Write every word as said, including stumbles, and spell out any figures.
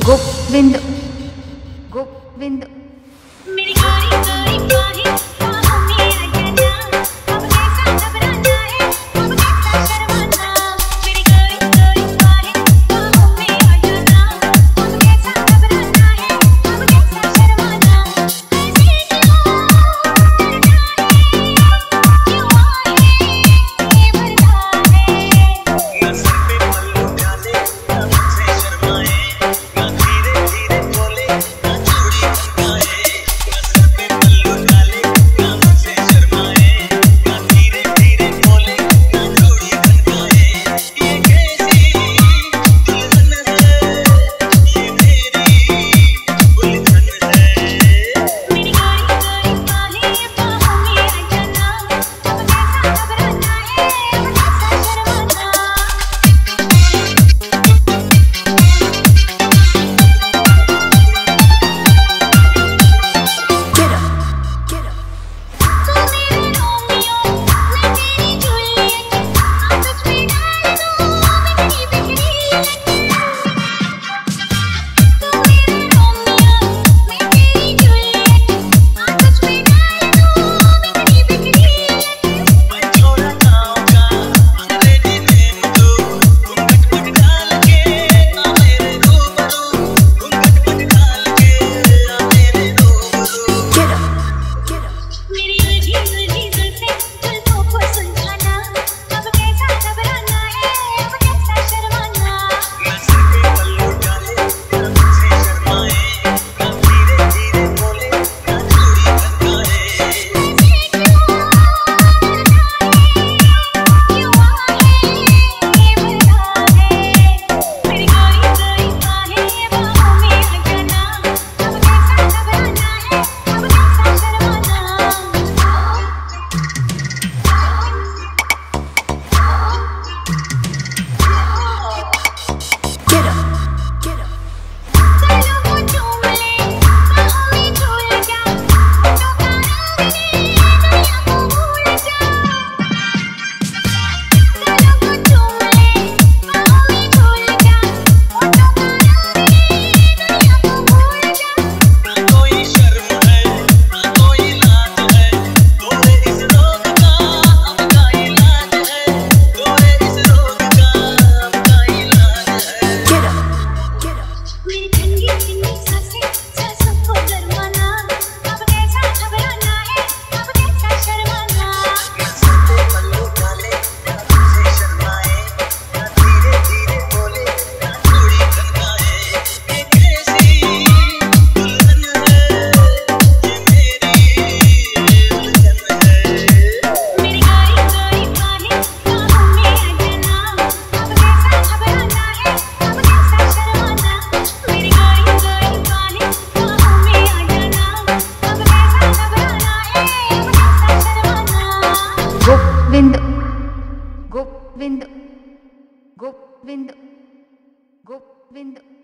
गोविंद गोविंद मेरी गोरी गोरी बाहें बाहों में आ जाना, अब कैसा घबराना है, अब कैसा शर्माना। मेरी गोरी गोरी बाहें बाहों में आ जाना, अब कैसा घबराना है, अब कैसा शर्माना। ऐसे क्यों डरना है, क्यों आए ये भरता है। ना सर पे पल्लू डाले ना मुझसे शर्माए, ना धीरे धीरे बोले ना चूड़ी खनकाए। ना सर पे पल्लू डाले ना मुझसे शर्माए, ना धीरे धीरे बोले ना चूड़ी खनकाए। ये कैसी दुल्हन है, ये मेरी उलझन है। मेरी गोरी गोरी बाहें बाहों में आ जाना, अब कैसा घबराना है, अब कैसा शर्माना। get up get up तू मेरा रोमियो मैं तेरी जूलियट, आपस में डाल दो मैं तेरी बिखरी। तू मेरा रोमियो मैं तेरी जूलियट, आपस में डाल दो मैं तेरी बिखरी। मैं छोरा गाँव का अंग्रेजी नेम दो, घूंघट पट डाल के आ मेरे रूबरू, घूंघट पट डाल के आ मेरे रूबरू। get up get up मेरी उलझी उलझी जुल्फें जुल्फों को सुलझाना, अब कैसा घबराना है, अब कैसा शर्माना। ना सर पे पल्लू डाले ना मुझसे शर्माए, ना धीरे धीरे बोले ना चूड़ी खनकाए। ऐसे क्यों डरना है, क्यों आए ये भरता है। मेरी गोरी गोरी बाहें बाहों में आ जाना, अब कैसा घबराना है, अब कैसा शर्माना। get up get up चलो वो चूम ले बाहों में झूल जा, होठों का रंग ले दुनिया को भूल जा। चलो वो चूम ले बाहों में झूल जा, होठों का रंग ले दुनिया को भूल जा। ना कोई शर्म है ना कोई लाज है, तोरे इस रोग का अब का इलाज है, तोरे इस रोग का अब का इलाज है। get up get up मेरी ठंडी ठंडी सांसें सांसों को गरमाना, अब कैसा घबराना है, अब कैसा शर्माना। ना सर पे पल्लू डाले ना मुझसे शर्माए, ना धीरे धीरे बोले ना चूड़ी खनकाए। ये कैसी दुल्हन है, ये मेरी उलझन है। मेरी गोरी गोरी बाहें बाहों में आ जाना, अब कैसा घबराना है, अब कैसा शर्माना। मेरी गोरी गोरी बाहें बाहों में आ जाना, अब कैसा घबराना है, अब कैसा शर्माना। गोविंद गोविंद गोविंद गोविंद